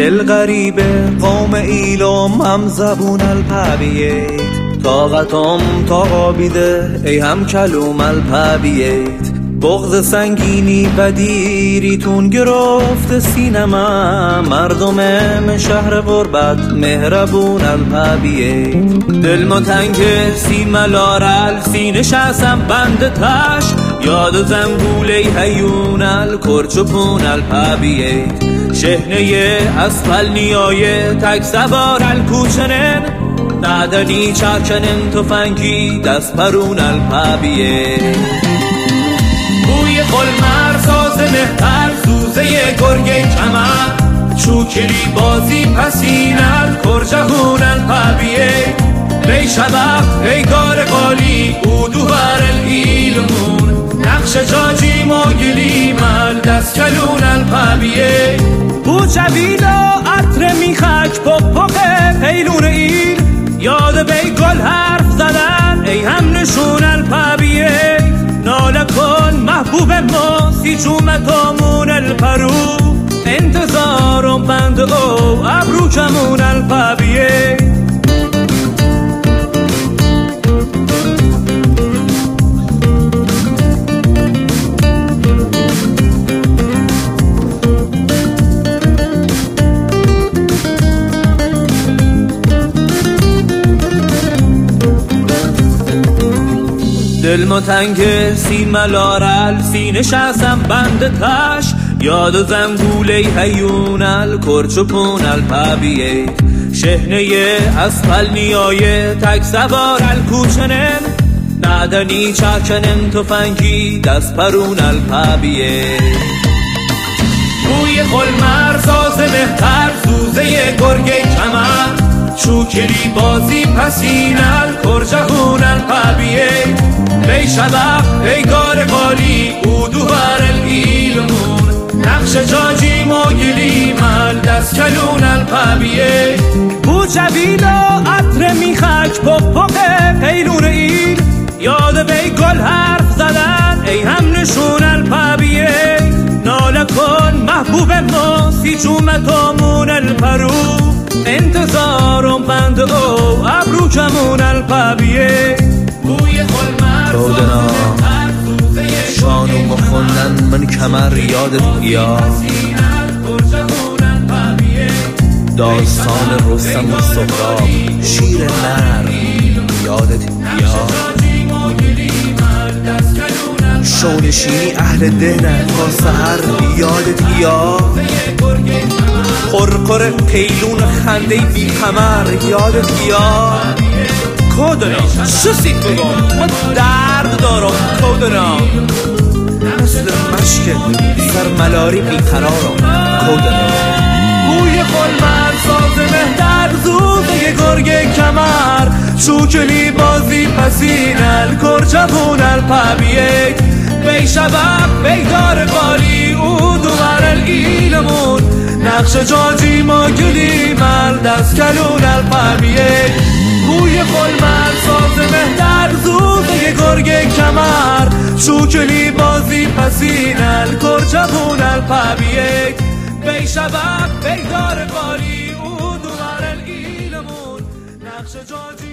دل غریبه قوم ایلام هم زبون الپبیت طاقتم طاقابیده ای هم کلوم الپبیت بغض سنگینی و دیریتون گرفت سینما مردم شهر غربت مهربون الپبیت دل ما تنگ سیملار الفی نشستم بند تش یاد زنگوله هیون الکرچپون الپبیت شهنه اسفل نیای تک سوار الکوچنن نادنی چاکنن تفنگی دست پرون الپبیت بوی قلمر ساز مهتر سوزه گرگه کمر چوکری بازی پسینل کرجهون الپبیت بی شبق پیگار قالی اودو بر الایلمون نقش جاجی ماگلی مل دست کلون الپبیت بو جویلا عطر میخک پاپاقه پیلون ایل یاد بی گل حرف زدن ای هم نشون الپبیت ناله کن محبوب ما سی جومتامون الپرو انتظارم بند او ابرو کمون الپبیت دل ما تنگ سیملار الفی نشستم بند تش یاد زنگوله هیون الکرچپون الپبیت شهنه اسفل نیای تک سوار الکوچنن نادنی چاکنن تفنگی دست پرون الپبیت بوی قلمر ساز مهتر سوزه گرگه کمر چوکری بازی پسینل کرجهون الپبیت بی شبق پیگار قالی اودو بر الایلمون نقش جاجی ماگلی مل دست کلون الپبیت بو جویلا عطر میخک پاپاقه پیلون ایل یاد بی گل حرف زدن ای هم نشون الپبیت ناله کن محبوب ما سی جومتامون الپرو انتظارم بند او ابرو کمون الپبیت بوی قلمر شانو خوندن من کمر یادت بیا داستان رستم و سهراب شیر نر یادت بیا شونشینی اهل دهنه تا سحر یادت بیا قرقر پیلون خنده بی کمر یادت بیا کودنا شسید بگم من درد دارم کودنا مثل مشک سرملاری بیقرارم کودنا بوی قلمر ساز مهتر زوزه گرگه کمر چوکلی بازی پسینل کرجهون الپبیت بی شبق بیدار قالی اودو بر الایلمون نقش جاجی ماگلی مل دست کلون الپبیت بوی قلمر ساز مهتر زوزه گرگه کمر چوکلی بازی پسینل کرجهون الپبیت بی شبق بیدار قالی اودو بر الایلمون نقش جاجی